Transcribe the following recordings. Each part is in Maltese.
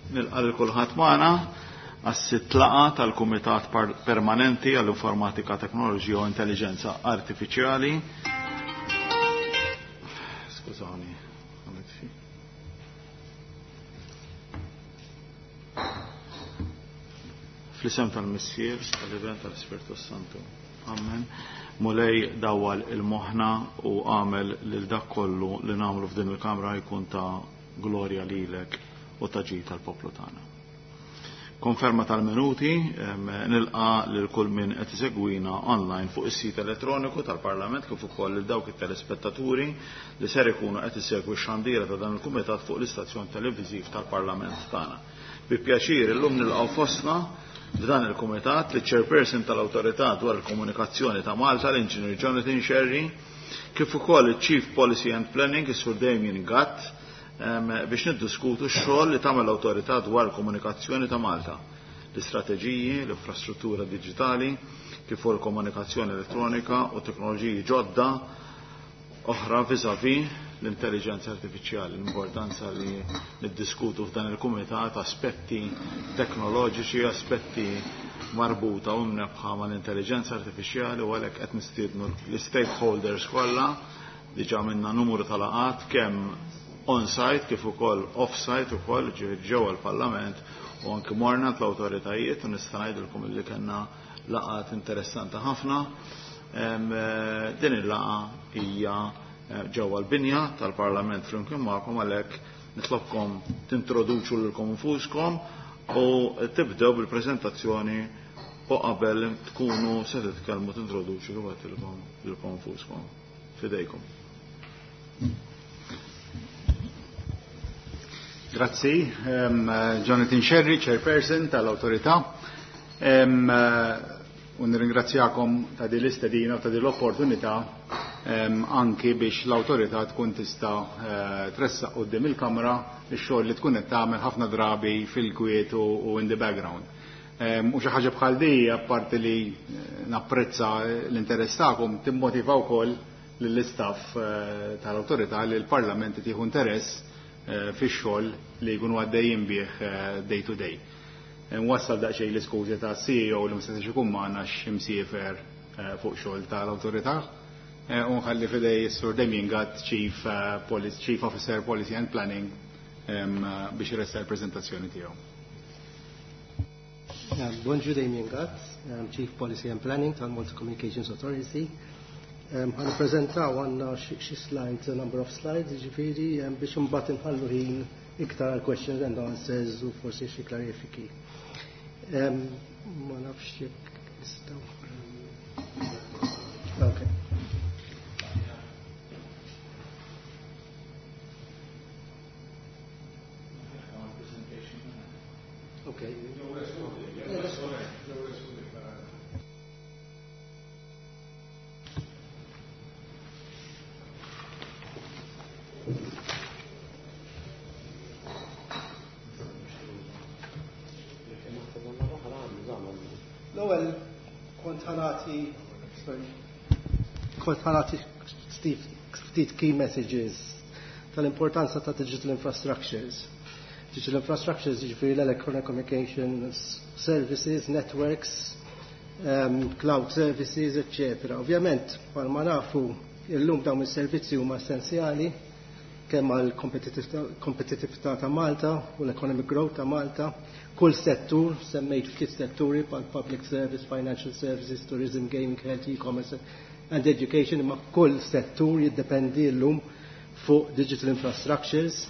Nilqa' lil kulħadd magħna għas-sitlaqa tal-Kumitat Permanenti għall-Informatika, Teknoloġija u Intelligenza Artifiċjali. Skużani. Fl-isem tal-Missier, tal-Event tal-Spiritu Santu. Amen. Mulej dawwal il-moħna u għamel lil dak kollu li nagħmlu f'din il-Kamra jkun ta' glorja lilek u taġi tal-poplu tagħna. Konferma tal-minuti nilqa lil kull min qed isegwina online fuq is-sit elettroniku tal-Parlament kif ukoll lil dawk it-telespettaturi li ser ikunu qed isegwi x-xandiera ta' dan il-Kumitat fuq l-istazzjon televiżiv tal-Parlament tagħna. Bi pjaċir illum nilqgħu fostna f'dan il-Kumitat li chairperson tal-Awtorità dwar il-Komunikazzjoni ta' Malta l-Inġinier Jonathan Sherry kif ukoll il-Chief Policy and Planning is-Sur Damien Gatt biex niddiskutu x-xogħol li tagħmel l-Awtorità dwar il-Komunikazzjoni ta' Malta, l-istrateġiji, l-infrastruttura diġitali, kif ukoll komunikazzjoni elettronika u teknoloġiji ġodda oħra viżavi l-intelligenza artifiċjali, l-importanza li niddiskutu f'dan il-Kumitat aspetti teknoloġiċi, aspetti marbuta u mnebħa mal-intelligenza artifiċjali u għalhekk qed nistiednu l-stakeholders kollha diġà minna numru tal-laqat kemm on-site kif ukoll off-site ukoll ġewwa l-Parlament u anke morna l-awtoritajiet u nista' ngħidilkom illi kellna laqat interessanti ħafna. Din il-laqa hija ġewwa l-binja tal-Parlament flimkien magħkom għalhekk nitlobkom tintroduċu lilkom infuskom u tibdew bil-preżentazzjoni u qabel tkunu se titkellmu tintroduċu lilkom infuskom. Fidejkom. Grazzi, Jonathan Sherry, Chairperson tal-Awtorità. U nirringrazzjakom ta' din l-istedina u ta' din l-opportunità anki biex l-Awtorità tkun tista' tressaq quddiem il-Kamra x-xogħol li tkun qed tagħmel ħafna drabi fil-kwiet u in the background. U xi ħaġa bħal di apparti li napprezza l-interess tagħkom timmotiva wkoll lill-istaff tal-Awtorità li l-Parlament tieħu interess fix-xogħol li jkunu għaddejjin bih day to day. Wassal daqsxejn l-iskużi ta' CEO li ma setax ikun magħna x'imsiefer fuq xogħol tal-Awtorità u nħalli fidej is-Sur Damien Gatt Chief Officer Policy and Planning biex iressa l-preżentazzjoni tiegħu. Bonjour, Damien Gatt, Chief Policy and Planning tal-Malta Communications Authority. Għan prezentaw għanna xi slides, a number of slides, ġifiri, biex mbagħad inħallu ħin iktar għal questions and answers u forsi xi klarifiki. Ma nafx jekk nistgħu. Okay. Okay. L-ewwel kont ħanati ftit key messages tal-importanza ta' digital infrastructures. Digital infrastructures jiġifieri l-electronic communication services, networks, cloud services, etc. Ovvjament, bħalma nafu illum dawn is-servizzi huma essenzjali kemm għal kompetitività ta' Malta u l-economic growth ta' Malta. Kull settur, semmejt ftit setturi bħal public service, financial services, tourism, gaming, health, e-commerce and education, imma kull settur jiddependi llum fuq digital infrastructures.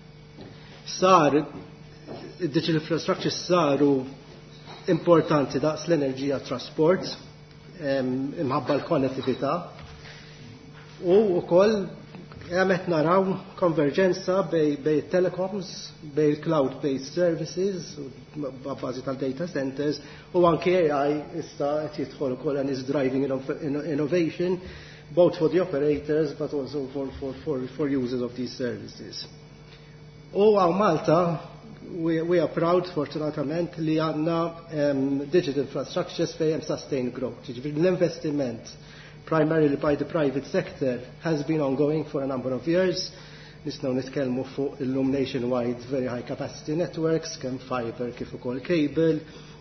Digital infrastructures saru importanti daqs l-enerġija trasport, imħabba l-konnettività u wkoll għamet naraw konverġenza bej telecoms, bej cloud-based services, b'bażi tal-data centers, u anke AI issa qed jidħol ukoll and is driving innovation, both for the operators but also for users of these services. U għaw Malta, we are proud, fortunatament, li għandna digital infrastructures fejn sustained growth. L-investiment primarily by the private sector has been ongoing for a number of years. Nistgħu nitkellmu fuq illum nationwide very high capacity networks, kemm fiber kif ukoll cable,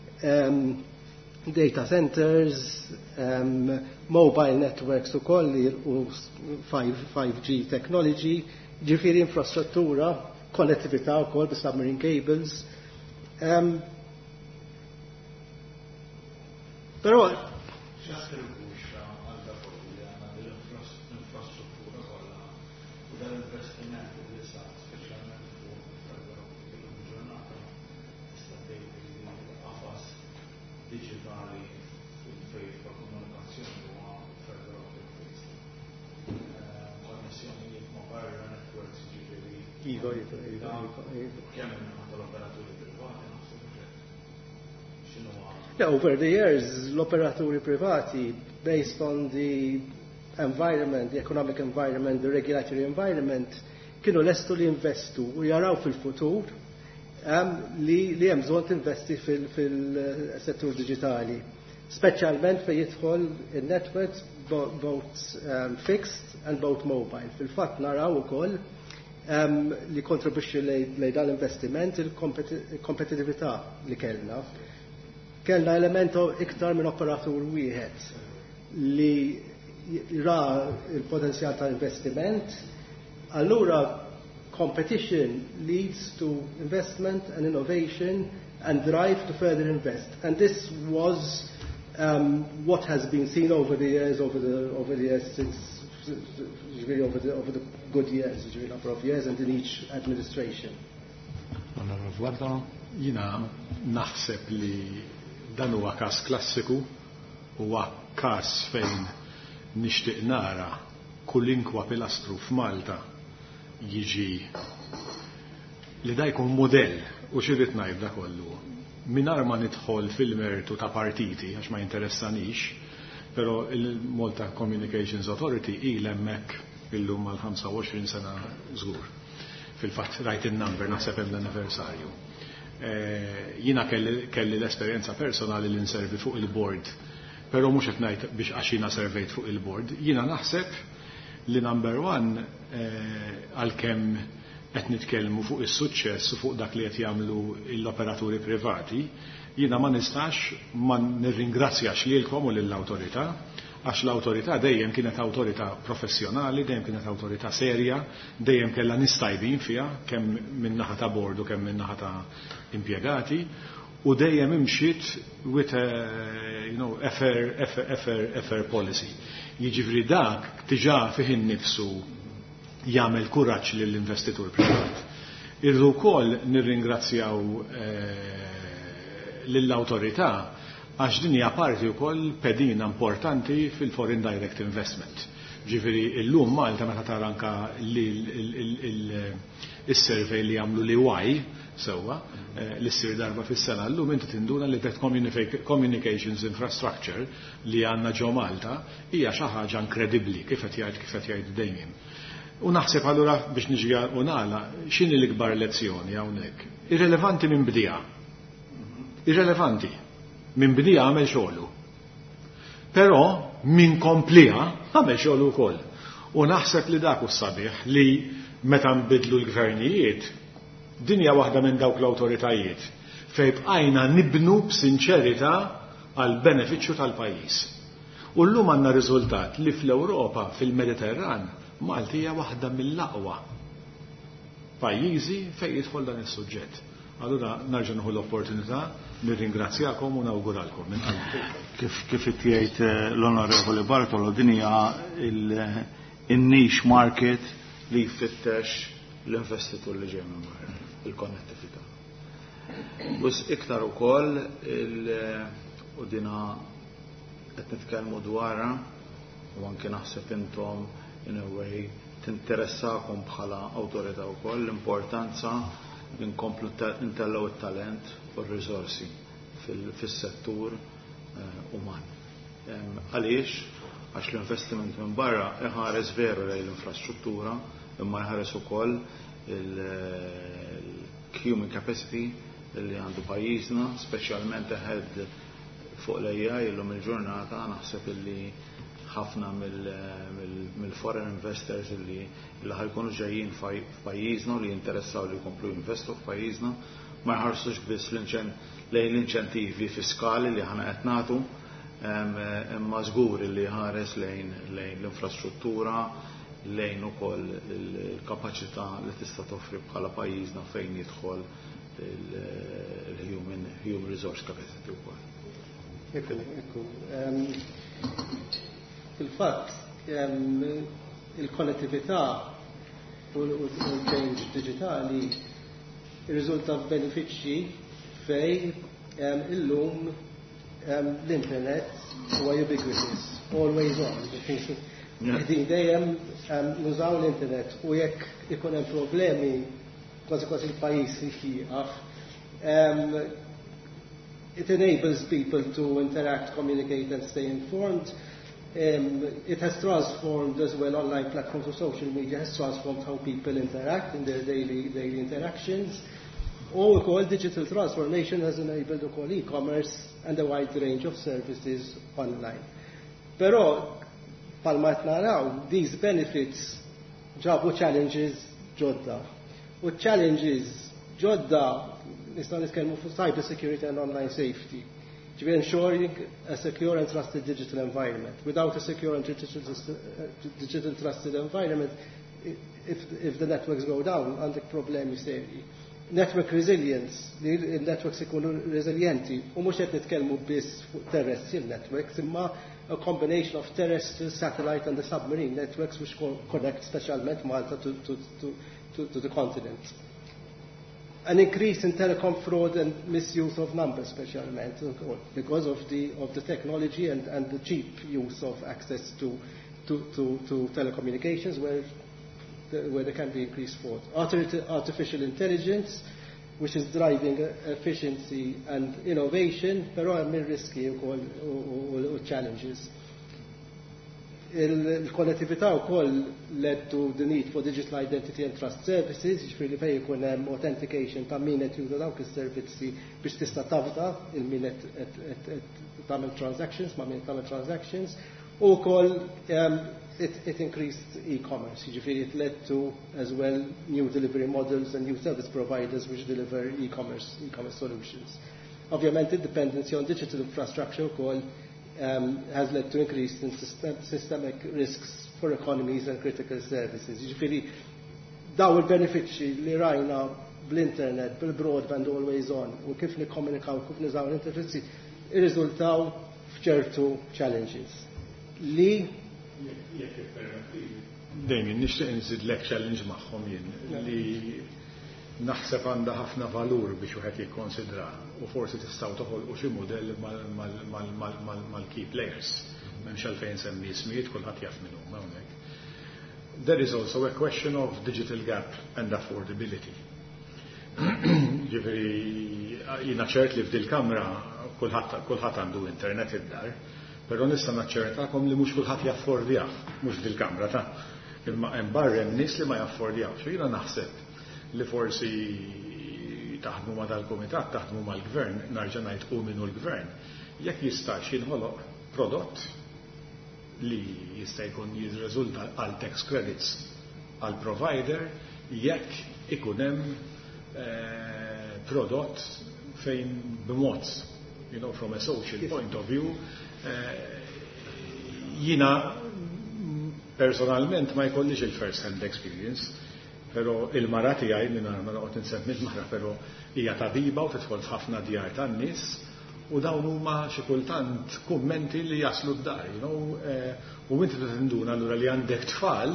data centers, mobile networks ukoll li u 5G technology, ġifieri infrastruttura, konnettività wkoll bis-submarine cables. Però digitali fil-fejt ta' komunikazzjoni huwa fiber optic based. Konnessjonijiet ma' barra networks ġifieri. Kemm minn tal-operaturi privati naħseb x'inhu yeah, over the years l-operaturi privati based on the environment, the economic environment, the regulatory environment kienu lestu li investu u jaraw fil-futur li hemm bżonn tinvesti fil-settur digitali, speċjalment fejn jidħol in-networks both fixed and both mobile. Fil-fatt naraw ukoll li kontribwixxi lejn dan l-investiment il-kompetitività li kellna. Kellna elemento iktar minn operatur wieħed li ra il-potenzjal tal-investiment, allura competition leads to investment and innovation and drive to further invest. And this was what has been seen over the years, over the years since, really over the good years, really number of years, and in each administration. Jina naħseb li dan huwa każ klassiku, huwa każ fejn nixtieq nara kullinkwa pilastru f'Malta jiġi li da jkun modell u xirrit ngħid da kollu. Mingħajr ma nidħol fil-mertu ta' partiti għax ma jinteressanix, però il-Malta Communications Authority il hemmhekk illum għal 25 sena żgur. Fil-fatt rajt in-number naħseb hemm l-anniversarju. Jiena kelli l-esperjenza personali li nservi fuq il-board, però mhux qed ngħid biex għax jiena servejt fuq il-board. Jiena naħseb li number one għalkemm qed nitkellmu fuq is-suċċess u fuq dak li qed jagħmlu l-operaturi privati, jiena ma nistax ma nirringrazzjax lilkom u lill-awtorità għax l-awtorità dejjem kienet awtorità professjonali, dejjem kienet awtorità serja, dejjem kellha nistajbin fiha kemm min naħa ta' board u kemm min naħa ta' impjegati u dejjem imxiet with fair policy. Jiġifieri dak diġà fih innifsu jagħmel kuraġġ lill-investitur privat. Irdu wkoll nirringrazzjaw lill-awtorità għax din hija parti wkoll pedina importanti fil-foreign direct investment. Ġifieri llum Malta meta tara anke is-survey li jagħmlu li waj sewwa li ssir darba fis-sena llum inti tinduna li that communications infrastructure li għandna ġo Malta hija xi ħaġa inkredibbli kif qed jgħid dejjem. U naħseb allura biex niġi u nagħla x'inhi l-ikbar lezzjoni hawnhekk. Irrelevanti minn bdija. Irrelevanti. Min bdija għamel xogħlu. Però min komplija għamel xogħlu wkoll. U naħseb li dak hu sabiħ li meta nbidlu l-gvernijiet din hija waħda minn dawk l-awtoritajiet fejn bqajna nibnu b'sinċerità għal benefiċċju tal-pajjiż. U llum għandna riżultat li fl-Ewropa fil-Mediterran Malti hija waħda mill-aqwa pajjiżi fejn jidħol dan is-suġġett. Allura narġa' nieħu l-opportunità nirringrazzjakom u nawguralkom minn qalbi. Kif jgħid l-Onorevoli Bartolo din hija il-niche market li jfittex l-investitur li ġej minn barra, il-konnettività. Bus iktar ukoll u dina qed nitkellmu dwarha u anke naħseb intom in a way tinteressakom bħala awtorità wkoll l-importanza li nkomplu ntellgħu it-talent u r-riżorsi fis-settur uman. Għaliex għax l-investiment minn barra iħares veru lejn l-infrastruttura imma jħares ukoll il-human capacity li għandu pajjiżna, speċjalment aħed fuq l-AI illum il-ġurnata naħseb illi ħafna mill-foreign investors illi ħajkunu ġejjin f'pajjiżna li jinteressaw li jkomplu jinvestu f'pajjiżna ma jħarsux biss lejn l-inċentivi fiskali li ħana qed nagħtu imma żgur li ħares lejn l-infrastruttura lejn ukoll il-kapaċità li tista' toffri bħala pajjiżna fejn jidħol il-human resource capacity wkoll. Ekku. Fil-fatt il-konnettività u l-change digitali irriżulta f'benefiċċji fej illum l-internet huwa ubiquitous, always on. Din dejjem nużaw l-internet u jekk ikun hemm problemi kważi il-pajjiż jieqaf, it enables people to interact, communicate and stay informed. It has transformed as well online platforms of social media has transformed how people interact in their daily interactions. All digital transformation has enabled all e-commerce and a wide range of services online. Però palma naraw, these benefits ġabu challenges ġodda. U challenges ġodda nistgħu nitkellmu fuq cyber security and online safety. Ensuring a secure and trusted digital environment. Without a secure and digital trusted environment, if the networks go down, għandek problemi seri. Network resilience, il-networks ikunu resilienti, u mhux qed nitkellmu biss fuq terrestrial networks, imma a combination of terrestrial, satellite and the submarine networks which connect specialment Malta to the continent. An increase in telecom fraud and misuse of numbers, specialmente, because of the technology and the cheap use of access to telecommunications, where there can be increased fraud. Artificial intelligence, which is driving efficiency and innovation, però hemm riski u challenges. Il-konnettività wkoll led to the need for digital identity and trust services, ġifieri fejn ikun hemm authentication ta' min qed juża dawk is-servizzi biex tista' tafda il-min qed tagħmel transactions ma' min tagħmel transactions, u wkoll it increased e-commerce, ġifieri it led to as well new delivery models and new service providers which deliver e-commerce solutions. Ovvjament id-dependency on digital infrastructure wkoll has led to increase in systemic risks for economies and critical services. Ġifieri daw il-benefiċċji li rajna bl-internet, bil-broadband always on, u kif nikkomunikaw, kif niżaw l-interfezzi, irriżultaw f'ċertu challenges. Li Dejjem nixtieq inżidlek challenge magħhom jien li naħseb għandha ħafna valur biex wieħed jikkonsidra u forsi tistgħu toħolqu xi mudell mal-key players. M'hemmx għalfejn semmi ismijiet kulħadd jaf min huma hawnhekk. There is also a question of digital gap and affordability. Ġifieri jiena ċert li f'dil kamra kulħadd għandu internet id-dar, però nista' naċċertakom li mhux kulħadd jaffordjah, mhux f'dil kamra ta' imma hemm barra hemm nies li ma jaffordjawx. Jiena naħseb li forsi taħdmu ma dal-komitat, taħdmu mal-gvern, narġa' ngħid hu minnu l-gvern, jekk jistax jinħoloq prodott li jista' jkun jirriżulta għal tax credits għal provider jekk ikun hemm prodott fejn b'mod, from a social point of view, jiena personalment ma jkollix il-first hand experience, pero il-mara tiegħi minn ma noqgħod insemmi l-mara, pero hija tabiba u tidħol ħafna djar tan-nies u dawn huma xi kultant kummenti li jaslu d-dar, u inti tinduna allura li għandek tfal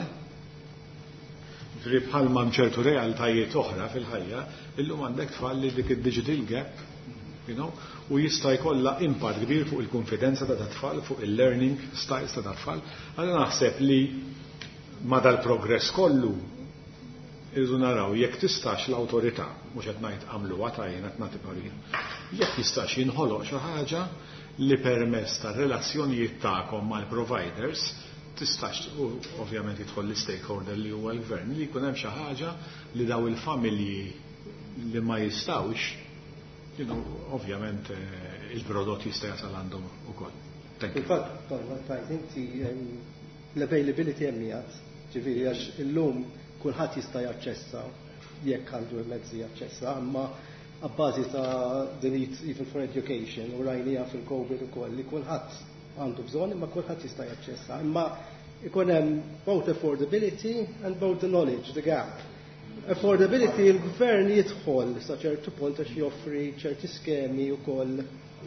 bħalma mċertu realtajiet oħra fil-ħajja, illum għandek tfal li dik id-digital gap, u jista' jkollha impatt kbir fuq il-konfidenza ta' tfal, fuq il-learning styles ta' tfal. Allura naħseb li ma dal-progress kollu irridu naraw jekk tistax l-awtorità, mhux qed ngħid għamluha tajjin qed nagħti parir, jekk jistax jinħoloq xi ħaġa li permezz tar-relazzjonijiet tagħkom mal-providers tistax, u ovvjament jidħol l-stakeholder li huwa l-gvern, li jkun hemm xi ħaġa li daw il-familji li ma jistgħux, ovvjament il-prodott jista' jasal għandhom ukoll. Infatti, tajt inti l-availability hemmijat, ġifieri għax illum kulħadd jista' jaċċessa jekk għandu l-mezzi jaċċessa, imma għabbażi ta' the need even for education u rajnija fil-COVID ukoll li kulħadd għandu bżonn imma kulħadd jista' jaċċessa. Imma ikun hemm both affordability and both the knowledge, the gap. Affordability il-gvern jidħol sa ċertu punt għax joffri ċerti skemi wkoll.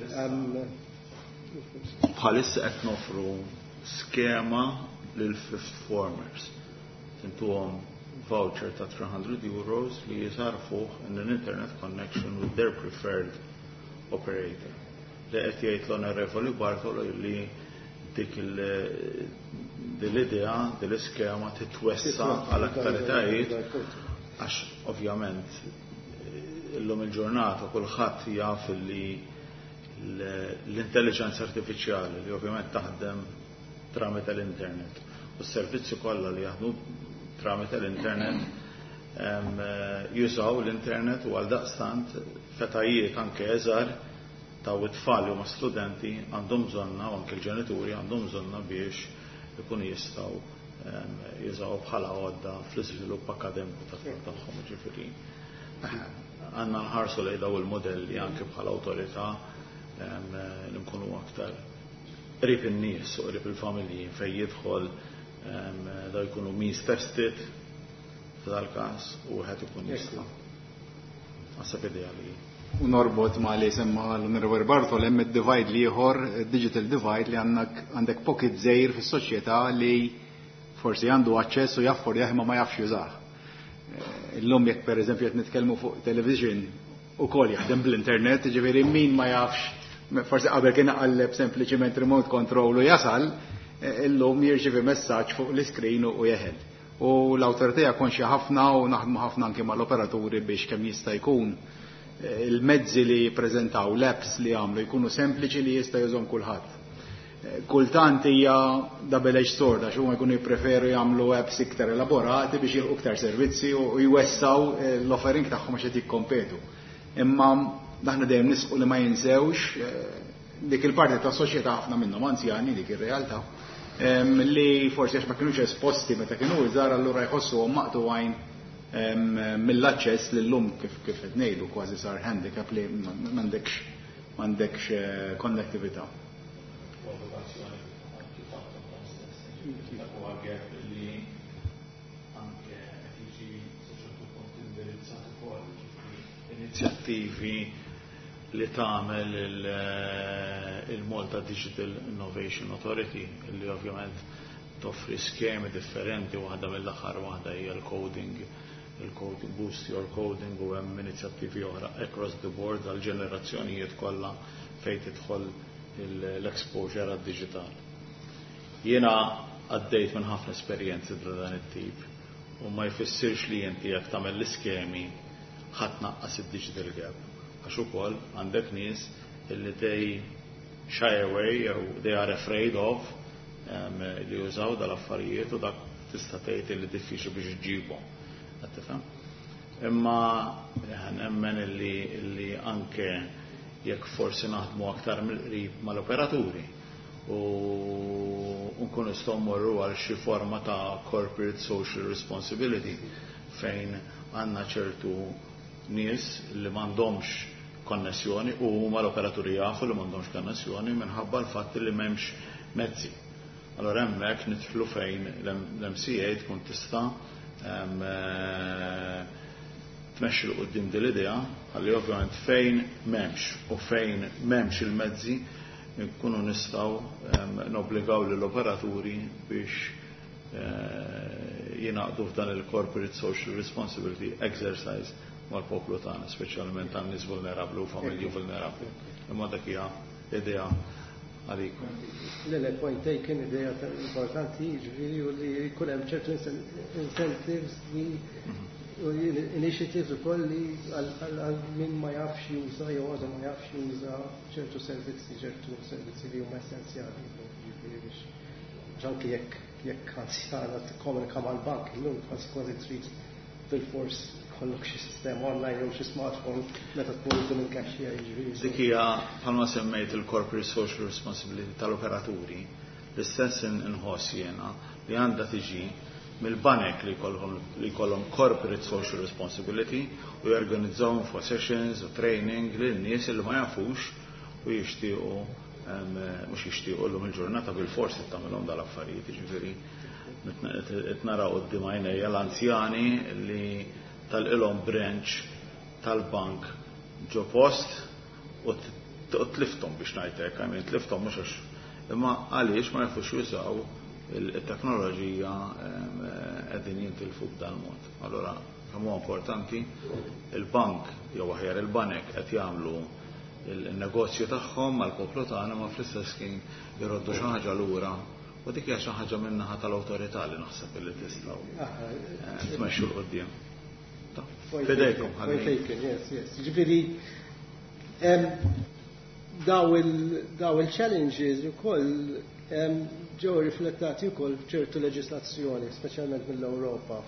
Bħalissa qed nofru skema lil fifth formers. Intuhom voucher ta' €300 li jisarfuh in an internet connection with their preferred operator. Li qed jgħid l-Onorevoli Bartolo li dik l-idea, dil-iskema titwessa għal aktaritajiet għax ovvjament illum il-ġurnata kulħadd jaf li l-intelligenza artificiali li ovvjament taħdem tramite l-internet u s-servizzi kollha li jaħdmu tramite l-internet jużaw l-internet u għal daqstant fetajiet anke eżar ta' it-tfal u ma' studenti għandhom bżonna u anke l-ġenituri għandhom bżonna biex ikun jistgħu jużaw bħala għodda fl-iżvilupp akademiku tagħhom ġifieri. Għandna nħarsu lejn daw il-modelli anke bħala awtorità li nkunu aktar qrib in-nies u qrib il-familji fejn jidħol da jkunu means tested f'dal-każ u wieħed ikun jista' għasab ideali. U norbot ma li semma l-Onorevoli Bartol hemm id-divide li ieħor, digital divide li għandek pocket żgħir fis-soċjetà li forsi għandu aċċess u jafford jaħma ma jafx jużah. Illum jekk pereżempju qed nitkellmu fuq television ukoll jaħdem bl-internet, ġifieri min ma jafx forsi qabel kien qalleb sempliċiment remote control u jasal, illum jirċievi messaġġ fuq l-iskrin u jeħel. U l-awtorità konxja ħafna u naħdmu ħafna anke mal-operaturi biex kemm jista' jkun il-mezzi li jippreżentaw l-apps li jagħmlu jkunu sempliċi li jista' jużhom kulħadd. Kultant hija double-edged sword għax huma jkunu jippreferu jagħmlu apps iktar elaborati biex jilqu iktar servizzi u jwessaw l-offering tagħhom għax qed jikkompetu. Imma aħna dejjem nisqu li ma jinsewx dik il-parti ta' soċjetà ħafna minnhom anzjani dik ir-realtà li forsi għax ma kienux esposti meta kienu iżgħar allura jħossuhom maqtuwajn mill-aċċess lil-lum kif qed ngħidu kważi sar handicap li m'għandekx konnettività. Inizjattivi li tagħmel il-Malta Digital Innovation Authority li ovvjament toffri skemi differenti waħda mill-aħħar waħda hija l-coding, boost your coding u hemm inizjattivi oħra across the board għal ġenerazzjonijiet kollha fejn tidħol l-exposure għad-digital. Jiena għaddejt minn ħafna esperjenzi dwar dan it-tip u ma jfissirx li inti jekk tagħmel l-iskemi ħadd naqqas id-digital gap. Għax ukoll għandek nies illi they shy away jew they are afraid of li jużaw dal-affarijiet u dak tista' tgħid li diffiċli biex iġġibhom. Qed tifhem? Imma nemmen illi anke jekk forsi naħdmu aktar mill-qrib mal-operaturi u nkunu nistgħu mmorru għal xi forma ta' corporate social responsibility fejn għandna ċertu nies li m'għandhomx konnessjoni u huma l-operaturi jafu li m'għandhomx konnessjoni minħabba l-fatt li m'hemmx mezzi. Allora hemmhekk nidħlu fejn l-MCA tkun tista' tmexxi l qudiem din l-idea ħalli ovvjament fejn m'hemmx u fejn m'hemmx il-mezzi nkunu nistgħu nobbligaw lill-operaturi biex jingħaqdu f'dan il-corporate social responsibility exercise mal-poplu tagħna, speċjalment għan nies vulnerabbli u familji vulnerabbli. Imma dak hija idea għalikom. Point taken idea importanti jiġifieri u li jkun hemm ċertu incentives u initiatives ukoll li għal min ma jafx juża jew għadu ma jafx juża ċertu servizzi li huma essenzjali jiġifieri biex ġanki jekk anzjana tikkomunika mal-bank illum kważi trid bil-fors kollok xi sistema online jew xi smartphone meta tkun qudiem il-cashier jiġifieri. Dik hija bħalma semmejt il-corporate social responsibility tal-operaturi, l-istess inħoss jiena li għandha tiġi mill-banek li jkollhom corporate social responsibility u jorganizzaw info sessions u training lil nies li ma jafux u jixtiequ mhux jixtiequ llum il-ġurnata bil-forsi tagħmilhom dal-affarijiet, jiġifieri qed naraw quddiem għajnejja l-anzjani li tal-ilhom branch tal-bank ġo post u tlifthom biex ngħidlek, tlifthom mhux għax imma għaliex ma jafux jużaw il-teknoloġija qegħdin jintilfu b'dan mod. Allura kemm huwa importanti il-bank jew aħjar il-banek qed jagħmlu il-negozju tagħhom mal-poplu tagħna ma fl-istess kien jroddu xi ħaġa lura u dik hija xi ħaġa min-naħa tal-awtorità li naħseb li tistgħu tmexxu l qudiem. Fidejkom ħalli. Ġifieri daw il-challenges ukoll ġew riflettati wkoll f'ċertu leġislazzjoni, speċjalment mill-Ewropa.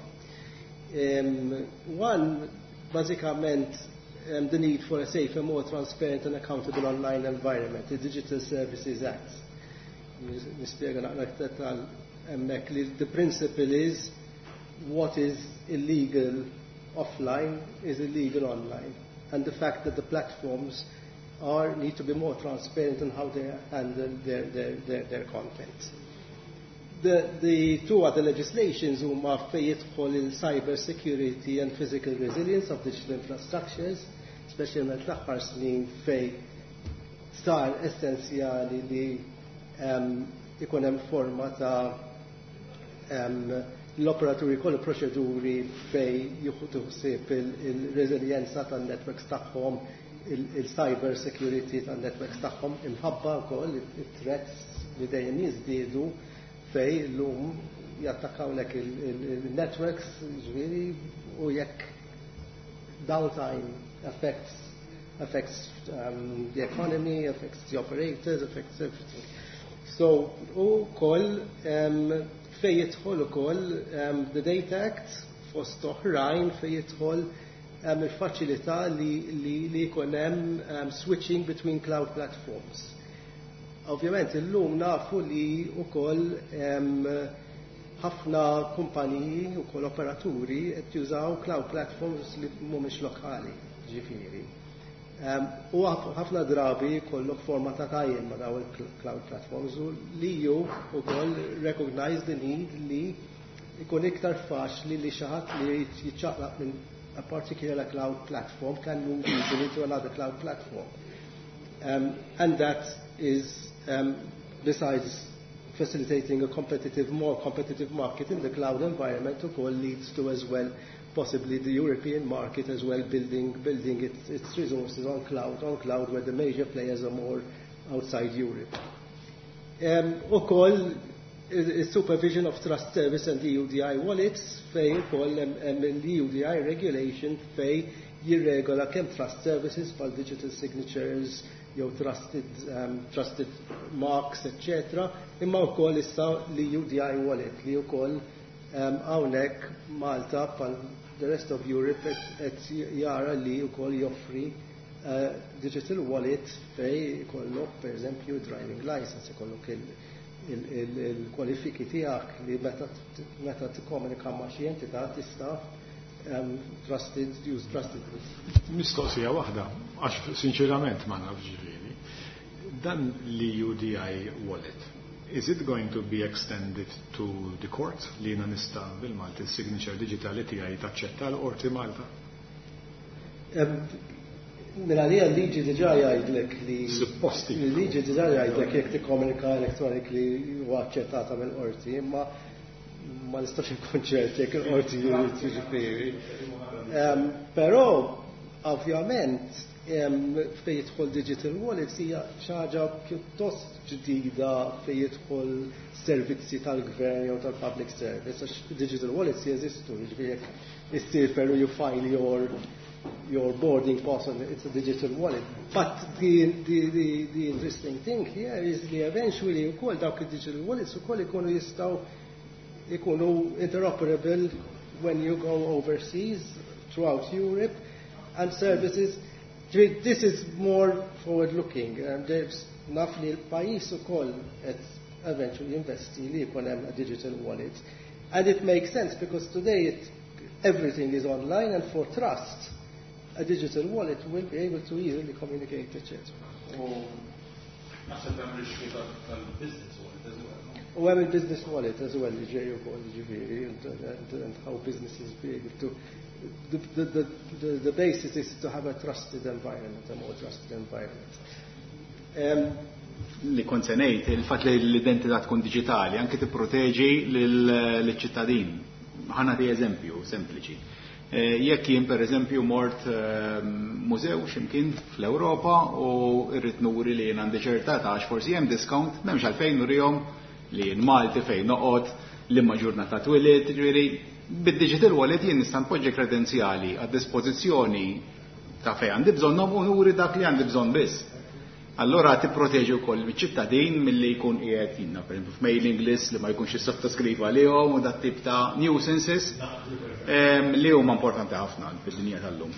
One, bażikament, the need for a safer, more transparent and accountable online environment, the Digital Services Act. Nispjega naqra tal hemmhekk li the principle is what is illegal offline is illegal online, and the fact that the platforms need to be more transparent in how they handle their content. The two other legislations huma fejn jidħol il-cyber security and physical resilience of digital infrastructures, speċjalment l-aħħar snin fejn sar essenzjali li ikun hemm forma ta' l-operaturi kollu proċeduri fejn jieħdu ħsieb il-reżiljenza tan-networks tagħhom, il-cyber security tan-networks tagħhom imħabba wkoll it-threats li dejjem jiżdiedu fej l-lum jattakawlek il-networks ġviri u jekk downtime affects the economy, affects the operators, affects everything. So u koll fej jidħol ukoll the Data Act fost oħrajn fej jidħol il-faċilità li jkun hemm switching between cloud platforms. Ovvjament illum nafu li wkoll ħafna kumpaniji u kol operaturi qed jużaw cloud platforms li mhumiex lokali, ġifieri. U ħafna drabi kollok forma ta' tajjel ma' dawn il-cloud platforms u li ju wkoll recognize the need li jkun iktar faċli li xi ħadd li jiċċaqlaq minn a particular cloud platform can move easily to another cloud platform. And that is besides facilitating a more competitive market in the cloud environment, all leads to as well possibly the European market as well building its resources on cloud where the major players are more outside Europe. All supervision of trust service and EUDI wallets fej ukoll l-EUDI regulation fej jirregola kemm trust services bħal digital signatures jew trusted marks, etc. Imma wkoll issa l-EUDI wallet li wkoll hawnhekk Malta bħal the rest of Europe qed jara li wkoll joffri digital wallet fej ikollok pereżempju driving license, ikollok il-kwalifiki tiegħek li meta tikkomunika ma' xi entità tista' use trusted. Mistoqsija waħda, għax sinċerament ma nafx ġifieri. Dan l-EUDI wallet, is it going to be extended to the court li jiena nista' bil-Malti signature digitali tiegħi taċċetta l-qorti Malta? Mela li għal-liġi diġà jgħidlek li supposti. Il-liġi diġà jgħidlek jekk tikkomunika electronically huwa aċċettata mill-qorti, imma ma nistax inkonċert jekk il-qorti jiġifieri. Però ovvjament fejn jidħol digital wallets hija xi ħaġa pjuttost ġdida fejn jidħol servizzi tal-gvern jew tal-public service għax digital wallets jeżistu, jiġifieri jekk issifer you file your boarding pass on it's a digital wallet. But the interesting thing here is that eventually you call dawk digital wallets ukoll ikunu interoperable when you go overseas throughout Europe, and services. This is more forward-looking. There's enough li l-pajjiż ukoll qed eventually investi li jkun hemm a digital wallet. And it makes sense because today everything is online, and for trust, a digital wallet will be able to easily communicate, etc. U għem il-business wallet as well, ġeju kol ġiviri, and how businesses be able to. The basis is to have a trusted environment, a more trusted environment. Li konsenejt, il-fat li l-identità tkun digitali, anke tipproteġi l-ċittadin. Ħana ti eżempju sempliċi. Jekk jien per eżempju mort mużew ximkien fl-Ewropa u irrid nuri li jien għandi ċerta għax forsi hemm discount, m'hemmx għalfejn nurihom li jien Malti fejn noqgħod l-imma ġurnata twilid, ġifieri bid-digital wallet jien nista' npoġġi kredenzjali għad-dispożizzjoni ta' fejn għandi bżonnhom u nuri dak li għandi bżonn biss. Allora tipproteġi wkoll iċ-ċittadin milli jkun qiegħed jiena pereżempju f'mailing list li ma jkunx jissottoskriva lihom u dat tip ta' nuisances li huma importanti ħafna fid-dinja tal-lum.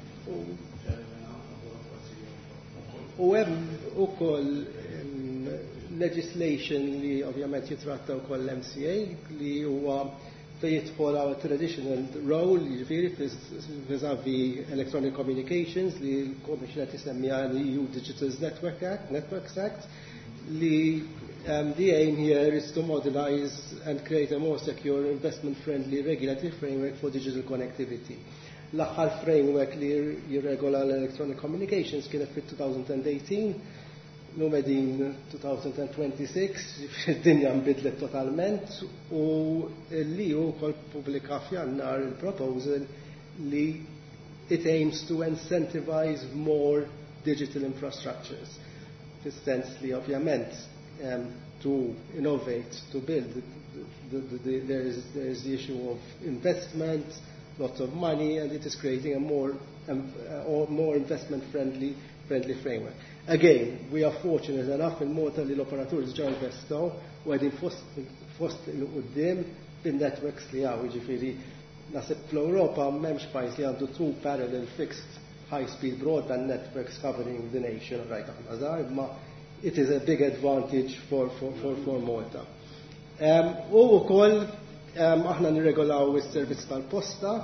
U hemm ukoll legislation li ovvjament jitratta wkoll l-MCA li huwa fej jidħol our traditional role, jiġifieri vis-à-vis electronic communications li l-Commission qed isemmija l-EU Digital Networks Act li the aim here is to modernize and create a more secure, investment-friendly regulatory framework for digital connectivity. L-aħħar framework li jirregola l-electronic communications kienet fit-2018, numedin 2026, id-dinja nbidlet totalment u li hu kol publika f'Jannar il-proposal li it aims to incentivize more digital infrastructures. Fis-sens li ovvjament to innovate, to build, there is the issue of investment, lots of money, and it is creating a more investment-friendly framework. Again, we are fortunate enough in Malta li l-operaturi ġew investaw u għedin fost il-qudiem bin-networks li għaw, ġifiri nasib fl-Europa m'hemmx pajjiż li għandu two parallel fixed high-speed broadband networks covering the nation right aħna żgħar, imma it is a big advantage for Malta. U wkoll aħna nirregolaw is-servizz tal-posta,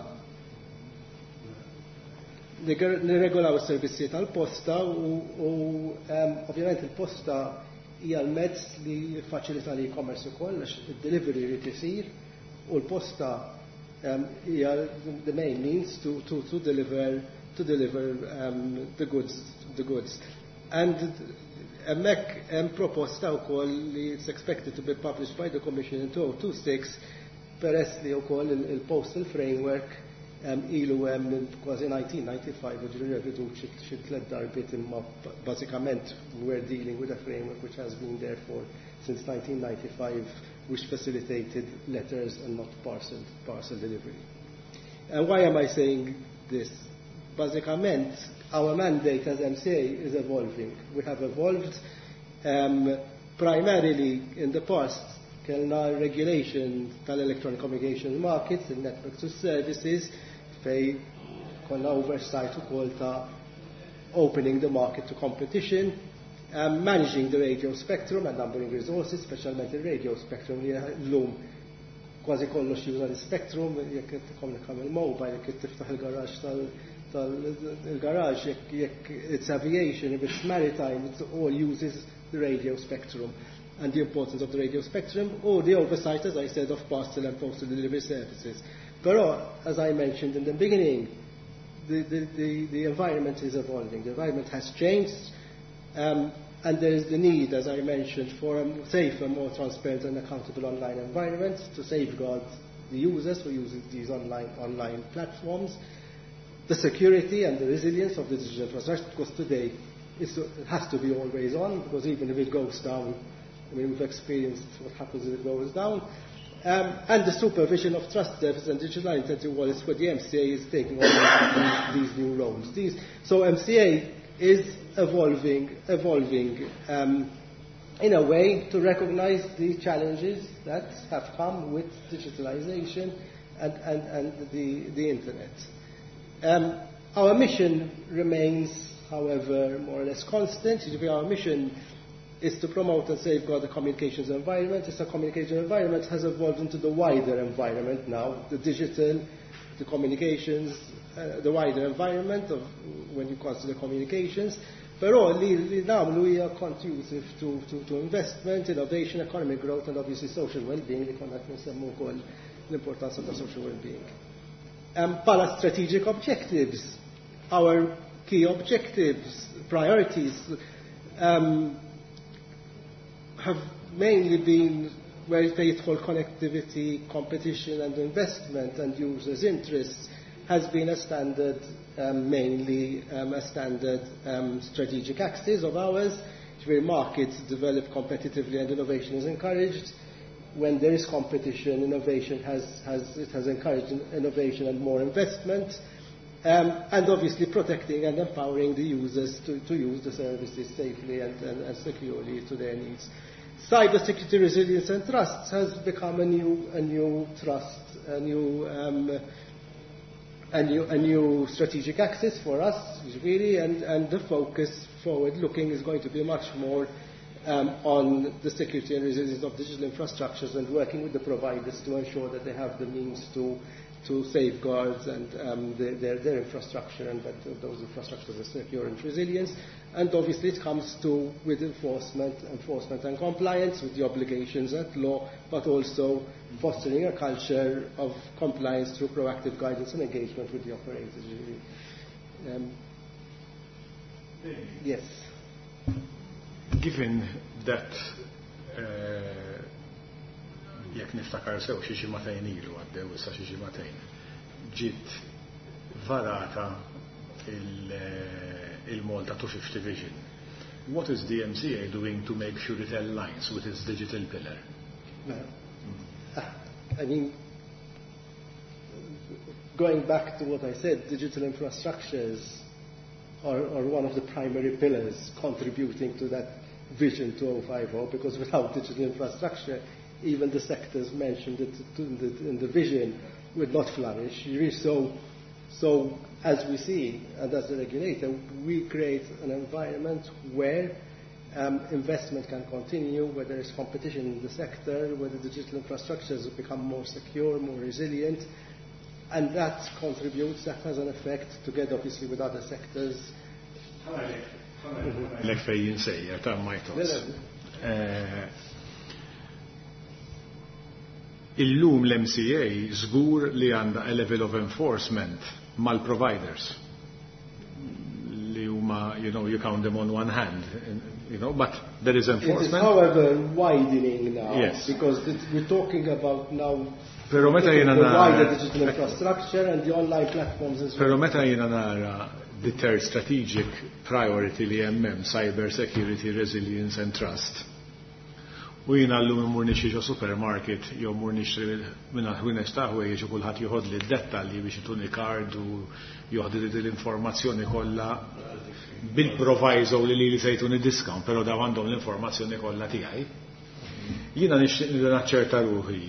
nirregolaw is-servizzi tal-posta u ovvjament il-posta hija l-mezz li jiffaċilita l-e-commerce ukoll għax id-delivery jrid isir u l-posta hija the main means to deliver the goods. And hemmhekk hemm proposta wkoll li it's expected to be published by the Commission in 2026 peress li wkoll il-postal framework ilu hemm kważi 1995 u ġieli revedut xi tliet darbiet imma bażikament we're dealing with a framework which has been there since 1995 which facilitated letters and not parcel delivery. And why am I saying this? Bażikament our mandate as MCA is evolving. We have evolved primarily in the past kellna regulation tal-electronic communication markets and networks of services fej konna oversight ukoll ta' opening the market to competition, managing the radio spectrum and numbering resources, specialment il-radio spectrum li l-lum kważi kollox juża l-spectrum, jekk tkomunikam il-mobile, jekk tiftaħ il-garaġġ tal-garaġġ, jekk it's aviation, if it's maritime, it all uses the radio spectrum. And the importance of the radio spectrum, or the oversight, as I said, of parcel and postal delivery services. But as I mentioned in the beginning, the environment is evolving. The environment has changed, and there is the need, as I mentioned, for a safer, more transparent and accountable online environment to safeguard the users who use these online platforms, the security and the resilience of the digital infrastructure, because today it has to be always on, because even if it goes down, I mean, we've experienced what happens if it goes down. And the supervision of trust deficits and digital identity wallets where the MCA is taking on these new roles. So MCA is evolving in a way to recognize the challenges that have come with digitalization and the internet. Our mission remains, however, more or less constant. Our mission is to promote and safeguard the communications environment. This communication environment has evolved into the wider environment now, the digital, the communications, the wider environment of when you consider communications. Però li namlu hija conducive to investment, innovation, economic growth, and obviously social well-being li konna nsemmu wkoll l-importanza ta' social well-being. Pala strategic objectives, our key objectives, priorities, have mainly been where they call connectivity, competition and investment and users' interests has been a standard, mainly a standard strategic axis of ours, where markets develop competitively and innovation is encouraged. When there is competition, innovation has encouraged innovation and more investment, and obviously protecting and empowering the users to use the services safely and securely to their needs. Cyber security, resilience and trust has become a new trust, a new strategic axis for us, really, and the focus forward-looking is going to be much more on the security and resilience of digital infrastructures and working with the providers to ensure that they have the means to safeguard and their infrastructure and that those infrastructures are secure and resilient. And obviously it comes to with enforcement and compliance with the obligations at law, but also fostering a culture of compliance through proactive guidance and engagement with the operators. Yes. Given that jekk niftakar sew xi ġimagħtejn ilu għaddew issa xi ġimagħtejn ġiet varata il-Malta 250 Vision. What is the MCA doing to make sure it aligns with its digital pillar? I mean, going back to what I said, digital infrastructures are one of the primary pillars contributing to that Vision 2050, because without digital infrastructure, even the sectors mentioned in the vision would not flourish. So as we see, and as a regulator, we create an environment where investment can continue, where there is competition in the sector, where the digital infrastructures become more secure, more resilient, and that contributes, that has an effect, together obviously with other sectors. Lek fej jinsejja ta' majtos. Illum l-MCA żgur li għandha a level of enforcement mal-providers li huma, you count them on one hand, but there is enforcement. It is, however, widening now, yes, because we're talking about now Pero meta jiena nara digital infrastructure and the online platforms as well. Pero meta jiena nara the third strategic priority li hemm cyber security, resilience and trust. U jiena llum immur nixtri supermarket jew mmur nixtri minn ħwienex ta' ħwejjeġ u kulħadd jieħod li d-dettalji biex ituni kard u joħdi l-informazzjoni kollha bil-proviso li se jtuni discount, però daw għandhom l-informazzjoni kollha tiegħi. Jiena nixtieq li naċċerta ruħi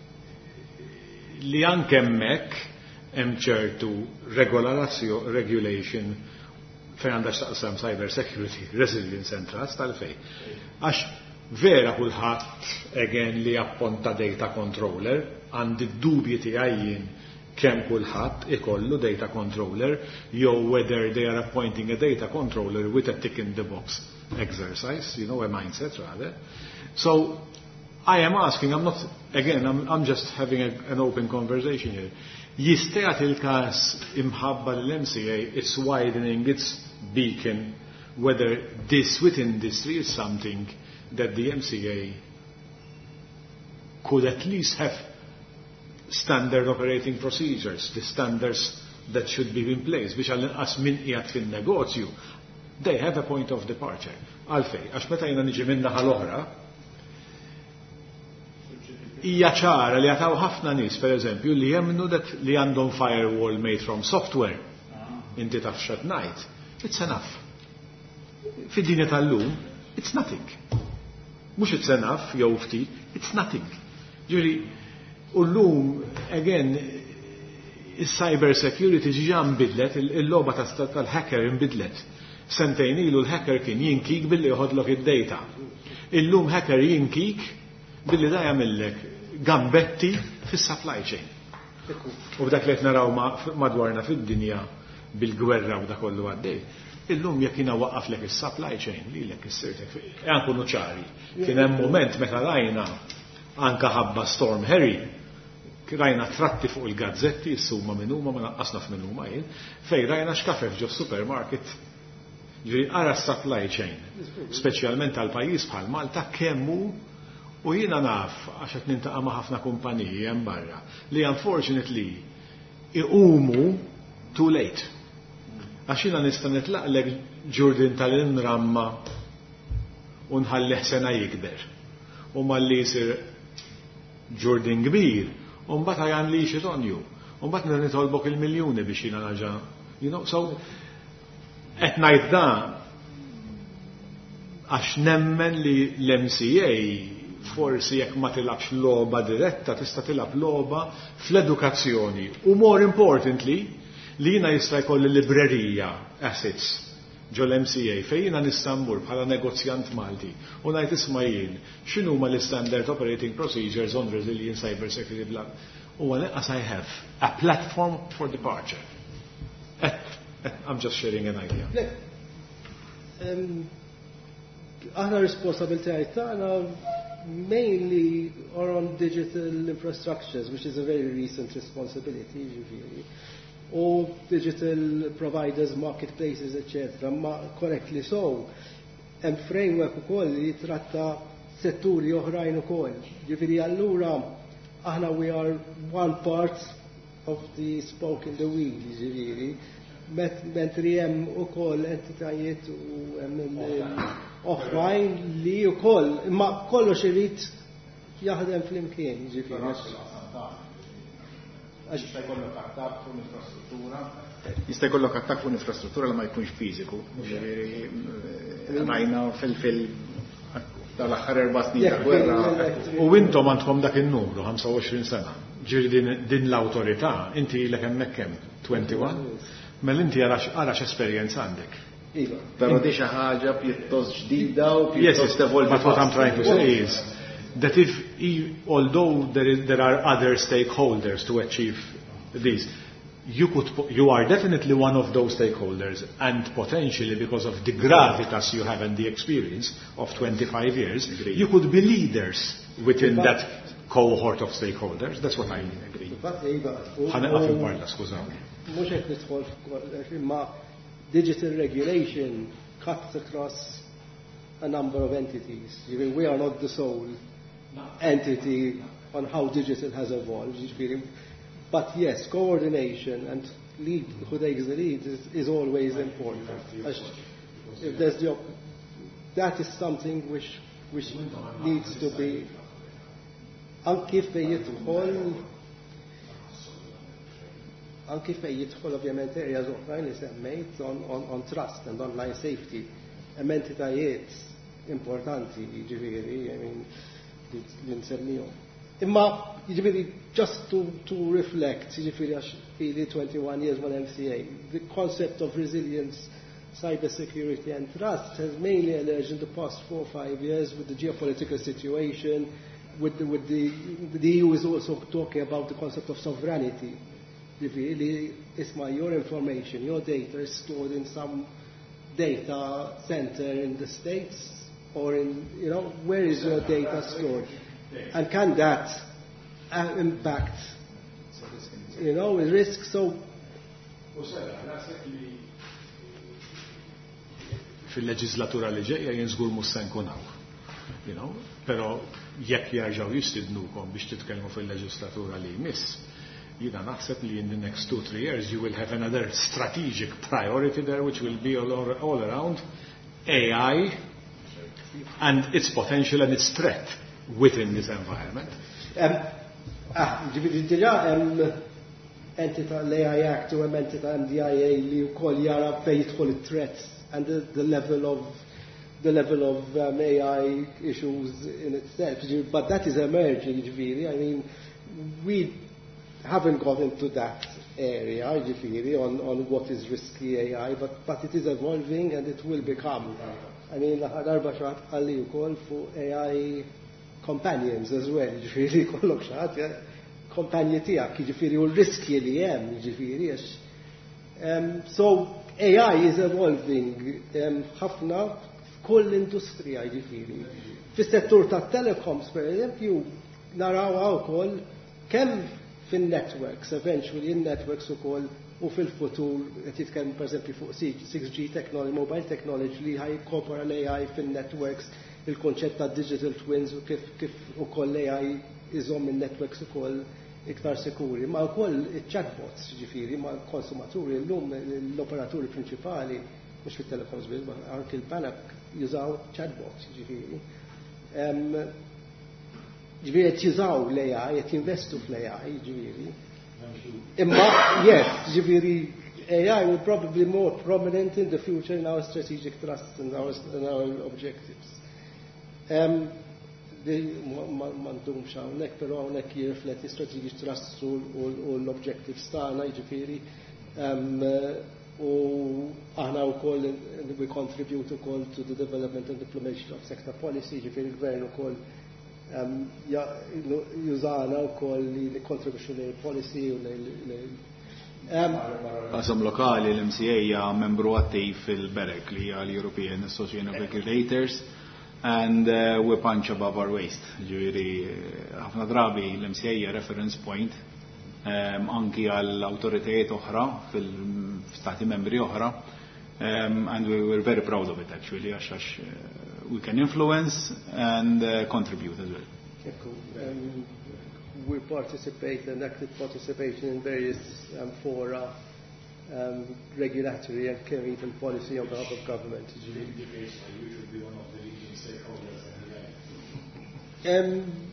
li anke hemmhekk hemm ċertu regulation fejn għandha x'taqsam cyber security, resilience and trust tal-fejn. Għax vera kulħadd again li apponta data controller, għandi d-dubji tiegħi jien kemm kulħadd ikollu data controller jew whether they are appointing a data controller with a tick in the box exercise, a mindset rather. So I am asking, I'm just having an open conversation here. Jistajat il-kas imħabba l-MCA, it's widening its beacon, whether this within industry is something that the MCA could at least have standard operating procedures, the standards that should be in place, which as min qiegħed fin-negozju, they have a point of departure. Għalfej, għax meta jiena niġi minn naħa l-oħra, hija ċara li għataw ħafna nies, pereżempju, li jemnu li għandhom firewall made from software. Inti taf x'qed ngħid. It's enough. Fid-dinja tal-lum, it's nothing. Mhux it's enough, jew ftit, it's nothing. Ġieli, u llum, again, is-cyber security ġiġa nbidlet, il-logħba tal-hacker nbidlet. Sentejn ilu l-hacker kien jinkik billi joħodlok id-data. Illum hacker jinkik billi da jagħmellek gambetti fis-supply chain. U b'dak li qed naraw madwarna fid-dinja bil-gwerra u dak kollu għaddej. Illum jekk jiena waqqaflek is-supply chain lilek issirtek nkunu ċari. Kien hemm mument meta rajna anke ħabba Storm Harry rajna tratti fuq il-gazzetti jissuma minn huma ma naqqasna f'min huma jien fejn rajna x'kafef ġo supermarket. Ġifieri ara supply chain, speċjalment għal pajjiż bħal Malta kemmu u jiena naf għax qed nintaqa' ma' ħafna kumpaniji hemm barra li unfortunately iqumu too late. Għax jiena nista' nitlaqlek ġurdin tal-inramma u nħallih sena jikber. U malli jsir ġurdin kbir u mbagħad għan li xitonju. U mbagħad nitolbok il-miljuni biex jiena naġa. So qed ngħid dan għax nemmen li l-MCA forsi jekk ma tilabx logħba diretta tista' tilab logħba fl-edukazzjoni u more importantly li jiena jista' jkolli librerija assets ġo l-MCA fejn jiena nista' mmur bħala negozjant Malti u ngħid isma' jien x'inhuma l-standard operating procedures on resilient cyber security plan. U għalqas I have a platform for departure. I'm just sharing an idea. Aħna responsibility tagħna mainly are on digital infrastructures, which is a very recent responsibility, ġifieri. Or digital providers, marketplaces, etc. Ma correctly so. And framework ukoll li jitratta setturi oħrajn ukoll. Ġifieri allura aħna we are one part of the spoke in the wheel, ġifieri. Mentri hemm ukoll entitajiet u oħrajn li ukoll imma kollox irid jaħdem flimkien, ġifieri. Jista' jkollok attakk fuq infrastruttura. Jista' jkollok attakk fuq infrastruttura li ma jkunx fiżiku. Ġifieri rajna fil tal-aħħar 4 snin tal-gwerra. U intom għandkom dak in-numru 25 sena. Ġifieri din l-awtorità inti ilek hemmhekk hemm 21. Mela inti ara x'esperjenza għandek. Però di xi ħaġa pjuttost ġdida u pjuttost evolvi. But what I'm trying to say is that although there are other stakeholders to achieve this, you are definitely one of those stakeholders, and potentially because of the gravitas you have and the experience of 25 years, you could be leaders within that cohort of stakeholders. That's what I mean. Ħaneqaf il-parla, skużawni. Mhux qed nidħol imma digital regulation cuts across a number of entities. We are not the sole entity on how digital has evolved. But yes, coordination and lead, who takes the lead is always important. If there's that is something which needs to be anki fejn jidħol ovvjament areas oħrajn li semmejt on trust and online safety. Entitajiet importanti, ġifieri, li nsemmihom. Imma, ġifieri, just to reflect, ġifieri għax ili 21 years mal MCA, the concept of resilience, cyber security and trust has mainly emerged in the past 4 or 5 years with the geopolitical situation, with the EU is also talking about the concept of sovereignty. Ġifieri, isma' your information, your data is stored in some data center in the States or in, where is your data stored? And can that impact, risk? So, fil-leġislatura li ġejja jien żgur mhux se nkun hawn. Però jekk jerġgħu jistidnukom biex titkellmu fil-leġislatura li jmiss, jiena naħseb li in the next 2-3 years you will have another strategic priority there which will be all around AI and its potential and its threat within this environment. Entita l-AI Act u entita MDIA li wkoll jara fejn jidħol it-threats and the level of AI issues in itself. But that is emerging, ġifieri. I mean, haven't got into that area, ġifiri, on what is risky AI, but it is evolving and it will become. I mean, l-ħar xaħat għalli u koll fu AI companions as well, ġifiri, kollok xaħat, kompanji tijak, ġifiri, u l-riski li jem, ġifiri, so AI is evolving ħafna f'kull industrija, ġifiri. Fis-settur ta' telecoms, per eżempju, naraw wkoll kemm fin-networks, eventually in-networks ukoll u fil-futur qed jitkellmu pereżempju fuq 6G technology, mobile technology li ħajkopra l-AI fin-networks, il-konċett ta' digital twins u kif ukoll AI iżomm in-networks ukoll iktar sikuri. Ma wkoll iċ-chatbots, ġifieri, ma' konsumaturi llum l-operaturi prinċipali mhux fit-telecoms biss, ma anke l-banek jużaw chatbots, ġifieri. Ġifieri qed jużaw l-AI, qed jinvestu fl-AI, ġifieri. Imma, yes, ġifieri AI will probably be more prominent in the future in our strategic trusts and our objectives. Mandum xawnek, pero għawnek jirrifletti strategic trusts u l-objectives tagħna, ġifieri. U aħna wkoll we contribute ukoll to the development and implementation of sector policy, ġifieri il-gvern ukoll jużana wkoll li contribution lejn policy u lejn Qasam lokali l-MCA hija membru attiv fil-BEREC li hija l-European Association of Regulators and we punch above our waist. Ġifieri ħafna drabi l-MCA hija reference point anki għal awtoritajiet oħra fil-stati membri oħra and we were very proud of it actually għax we can influence and contribute as well. We participate and active participation in various fora, regulatory and even policy on behalf of government. You should be one of the leading stakeholders in the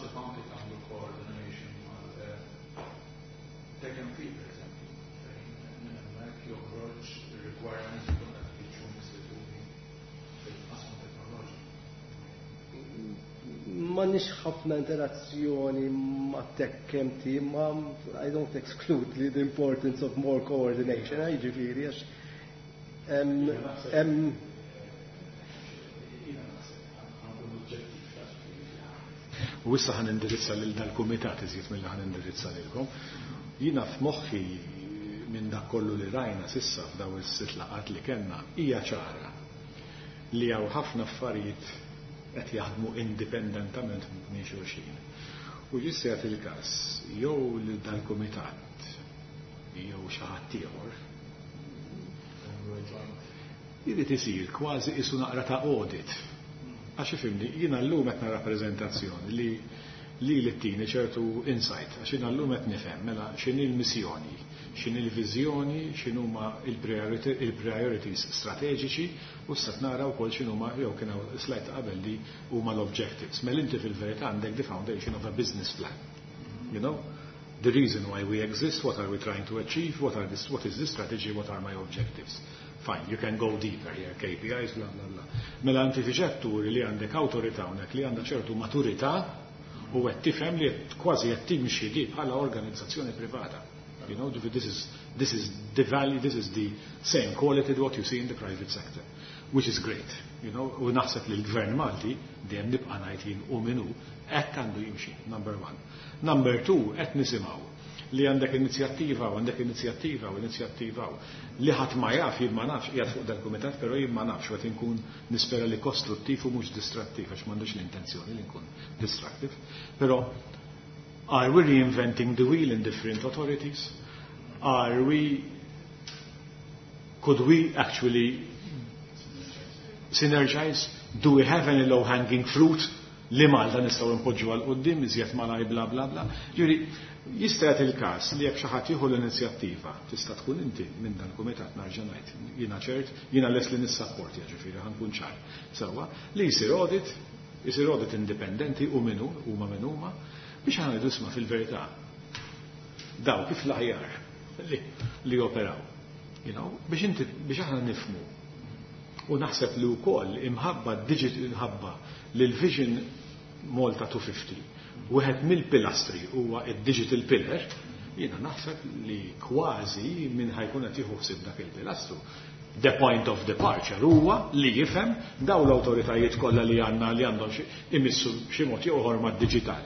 Taken fee, per esempio, che approach the requirements of that feature fil-qasam teknoloġiku. Ma nix ħafna interazzjoni ma' tech team, I don't exclude the importance of more coordination, ġifieri għax U issa ħan indirizza lil dal-kumitat iżjed mill ħan indirizza lilkom. Jina f'moħħi minn dak kollu li rajna sissa f'daw is-sitt laqat li kellna hija ċara li hawn ħafna affarijiet qed jaħdmu indipendentament minn xulxin. U ġissi għat il-każ jew lil dal-kumitat jew xi ħadd ieħor jrid isir kważi qisu naqra ta' audit. Għax ifimni, jiena llum qed nara rappreżentazzjoni li l-tini ċertu insight, għax jiena llum qed nifhem mela x'inhi l-missjoni, x'inhi l-viżjoni, x'inhuma il-priorities strateġiċi u issa nara wkoll x'inhuma jew kien hawn slide qabel li huma l-objectives. Mela inti fil-verità għandek the foundation of a business plan. You know, the reason why we exist, what are we trying to achieve, what is the strategy, what are my objectives. Fine, you can go deeper here, KPIs, bla bla bla. Mela inti fiċetturi li għandek awtorità hawnhekk li għandha ċertu maturità u qed tifhem li kważi qed timxi di bħala organizzazzjoni privata. You know, this is the value, this is the same quality to what you see in the private sector, which is great. You know, u naħseb li l-Gvern Malti dejjem nibqa' ngħid u minnu hekk għandu jimxi, number one. Number two, qed nisimgħu li għandek inizjattiva u għandek inizjattiva u inizjattiva li ħadd ma jaf jien ma nafx qiegħed fuq dal-kumitat però jien ma nafx qed inkun nispera li kostruttiv u mhux distrattiv għax m'għandux l-intenzjoni li nkun distrattiv. Però are we reinventing the wheel in different authorities? Could we actually synergize? Do we have any low-hanging fruit li Malta nistgħu npoġġu għal quddiem iżjed malaj bla bla bla. Ġifieri jista' jagħti il-każ li jekk xi ħadd jieħu l-inizjattiva tista' tkun inti minn dan il-kumitat narġa' ngħid. Jiena ċert, jiena les li nissapportja ġifieri ħankun ċar. Sewwa li jsir audit indipendenti u minnu huma minn huma biex ħana isma' fil-verità daw kif l-aħjar li operaw. You know, biex aħna nifhmu. U naħseb li wkoll imħabba digital li l-Vision Malta 250 wieħed mill-pilastri huwa id-digital pillar Jiena naħseb li kważi minn ħajkun qed jieħu ħsieb dak il-pilastru. The point of departure huwa li jifhem daw l-awtoritajiet kollha li għandna li għandhom imissu b'xi mod ieħor mad-diġitali.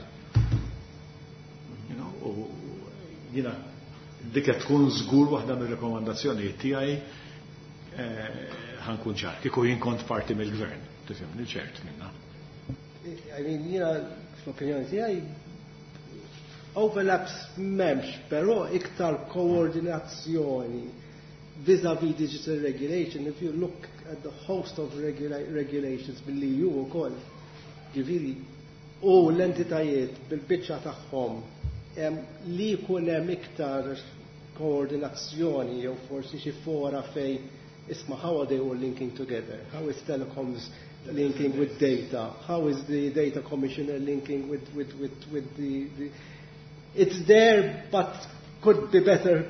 U jiena dik qed tkun żgur waħda mir-rekomandazzjonijiet tiegħi ħankun ċar kieku jien kont parti mill-gvern, tifhimni ċert minna. Jiena fl-opinjoni tiegħi overlaps m'hemmx, però iktar koordinazzjoni vis-à-vis digital regulation. If you look at the host of regulations bil-EU ukoll, ġifieri u l-entitajiet bil-biċċa tagħhom li jkun hemm iktar koordinazzjoni jew forsi xi fora fejn isma' how are they all linking together? How is telecoms linking with data? How is the data commissioner linking with the it's there but could be better.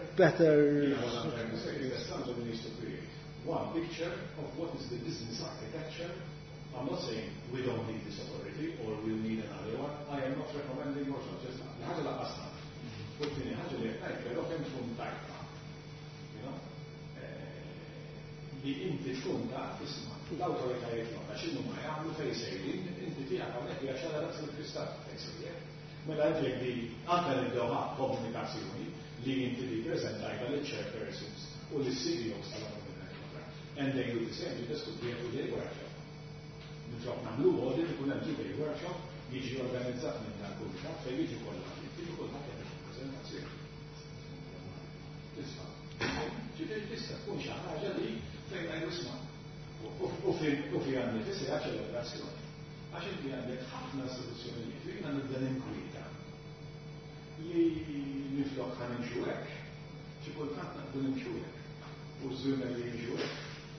One picture of what is the business architecture. I'm not saying we don't need this authority or we'll need another one. I am not recommending or suggesting. ħaġa laqqasna. Kultini ħaġa li qed però kemm tkun tajba. Li inti tkun taf tisma' l-awtoritajiet oħra x'inhu ma jagħmlu fejn sejrin, inti tiegħek hawnhekk hija xara daqs il-kristall fejn sejjer. Mela jgħid li anke nibdew ma' komunikazzjoni li inti li preżentajta lill-chairpersons u lis-CEOs tal-awtoritajiet oħra. And they do the same, this could be a two-day workshop. Nitlob nagħmlu audit ikun hemm two-day workshop jiġi organizzat minn tal-kumitat fejn jiġi kollha jiġi kulħadd jagħmel preżentazzjoni. Tisma'. Ġifieri tista' tkun xi ħaġa li fejn qed nisma' u fi għandek isir ċelebrazzjoni. Għax inti għandek ħafna istituzzjonijiet li jiena nibda ninkwieta li niflok ħanimxu hekk, xi kultant naqbdu nimxu hekk u żżurna li jimxu hekk.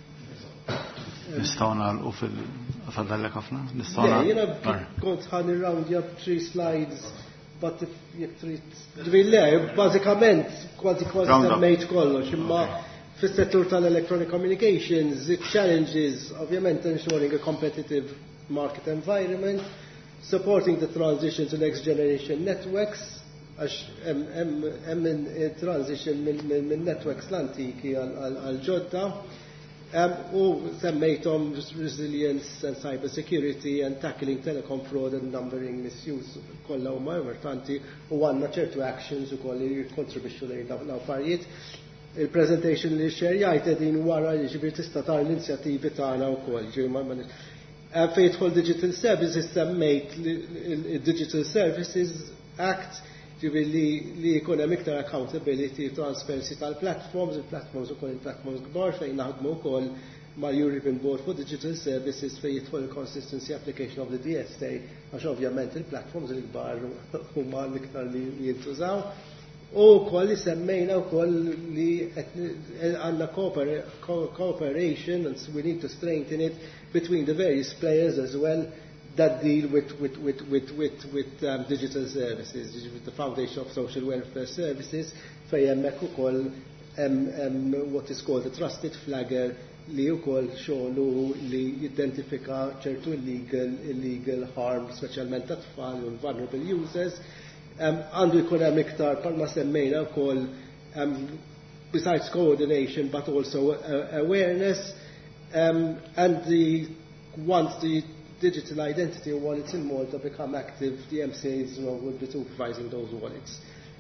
Nistgħu nagħlqu fil-fadallek ħafna? Nistgħu nagħlqu. Jiena kont ħan irround up 3 slides, but jekk trid. Bażikament kważi semmejt kollox, imma fis-settur tal-electronic communications, it challenges ovvjament ensuring a competitive market environment, supporting the transition to next generation networks, għax hemm transition minn networks l-antiki għal ġodda. U semmejtom resilience and cyber security and tackling telecom fraud and numbering misuse kollha huma importanti u għandna ċertu actions ukoll li jikkontribwixxu lejn dawn l-affarijiet. Il-presentation li xerjajt qegħdin wara li ġifier tista' tar l-inizjattivi tagħna wkoll. Fejn jidħol Digital Services semmejt il-Digital Services Act li jkun hemm iktar accountability, transparency tal-platforms, il-platforms ukoll il-platforms kbar fejn naħdmu wkoll mal-European Board for Digital Services fejn jidħol il-consistency application of the DSA għax ovvjament il-platforms il-kbar huma l-iktar li jintużaw. U wkoll li semmejna wkoll li għandna cooperation and we need to strengthen it between the various players as well that deal with digital services, with the Foundation of Social Welfare Services, fej hemmhekk ukoll what is called a trusted flagger li wkoll xogħlu li jidentifika ċertu illegal harm, speċjalment ta' tfal u vulnerable users. Għandu jkun hemm iktar bħalma semmejna wkoll besides coordination but also awareness and once the digital identity wallets in Malta become active, the MCAs will be supervising those wallets.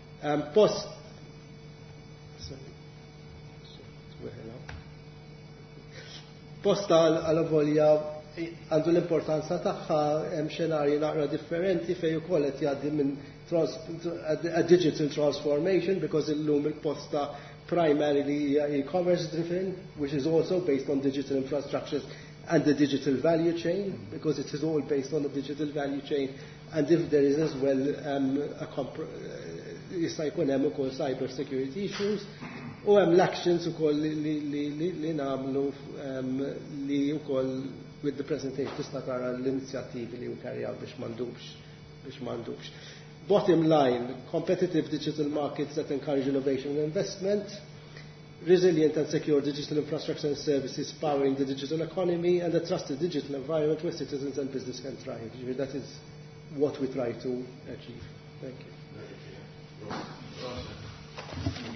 Posta għal-volja għandu l-importanza tagħha hemm xenarji naqra differenti fejn ukoll qed jgħaddi minn digital transformation because illum il-posta primarily e-commerce driven, which is also based on digital infrastructures and the digital value chain, because it is all based on the digital value chain. And if there is as well jista' jkun hemm ukoll cyber security issues u hemm l-actions ukoll li nagħmlu li wkoll with the presentation tista' tara l-inizjattivi li nkarjaw biex m'għandux. Bottom line, competitive digital markets that encourage innovation and investment, resilient and secure digital infrastructure and services powering the digital economy, and a trusted digital environment where citizens and business can thrive. That is what we try to achieve. Thank you.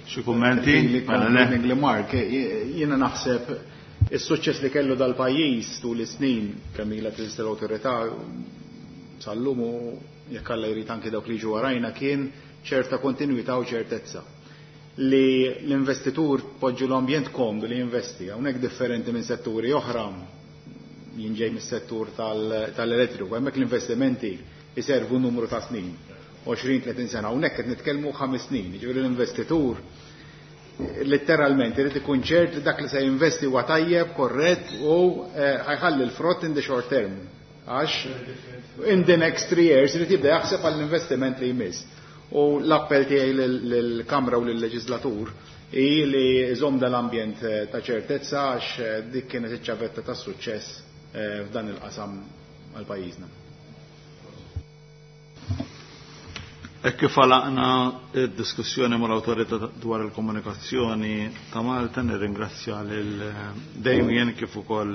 Xi kummenti? Li Mark, jiena naħseb is-suċċess li kellu dal-pajjiż tul is-snin kemm ilha teżisti l-awtorità sal-lum u jekk Alla jrid anke dawk li jiġu warajna kien ċerta kontinwità u ċertezza. Li l-investitur poġġu l-ambjent komdu li jinvesti, hawnhekk differenti minn setturi oħra jinġej mis-settur tal-elettriku, hemmhekk l-investimenti iservu numru ta' snin, 20-30 sena, hawnhekk qed nitkellmu 5 snin, jiġifieri l-investitur letteralment irid ikun ċert li dak li se jinvesti huwa tajjeb, korrett u ħajħalli l-frott in the short term. Għax in the next 3 years irid jibda jaħseb għall-investiment li jmiss. U l-appell tiegħi lill-Kamra u lill-Leġislatur hi li jżomm dal-ambjent ta' ċertezza għax dik kienet iċ-ċavetta ta' suċċess f'dan il-qasam għal pajjiżna. Hekk kif għalaqna d-diskussjoni mal-Awtorità dwar il-komunikazzjoni ta' Malta nirringrazzja lil Damien kif ukoll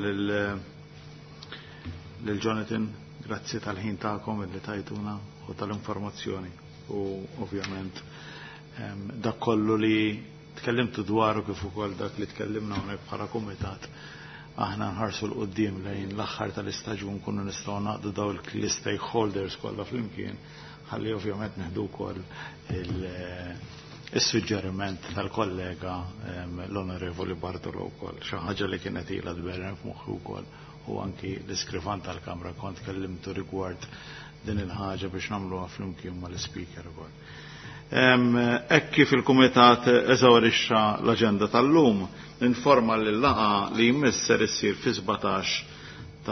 lil Jonathan, grazzi tal-ħin tagħkom li tajtuna u tal-informazzjoni. U ovvjament dak kollu li tkellimtu dwaru kif ukoll dak li tkellimna hawnhekk bħala kumitat aħna nħarsu l-qudiem lejn l-aħħar tal-istaġun kunu nistgħu naqdu daw il-stakeholders kollha flimkien ħalli ovvjament neħdu wkoll is-suġġeriment tal-kollega l-Onorevoli Bartolo wkoll xi ħaġa li kienet ilha tberren f'moħħi wkoll u anki l-iskrifan tal-Kamra kont kellimtu rigward din il-ħaġa biex nagħmluha flimkien mal-speaker ukoll. Hekk kif il-Kumitat eżawrixxa l-aġenda tal-lum, informa li l-laqa li jmisser issir fi 17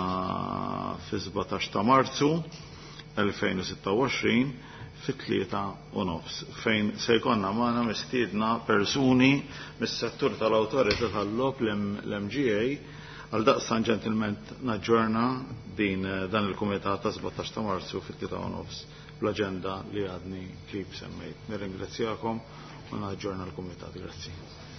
ta' Marzu 2026 fit-3:30 fejn se jkollna magħna mistiedna persuni mis-settur tal-awtorità tal-lok l-MGA għal daqstan ġentilment naġġorna dan il-Kumitat ta' 17 ta' Marzu fit-3:30 bl-aġenda li għadni kif semmejt. Nirringrazzjakom u naġġorna l-Kumitat. Grazzi.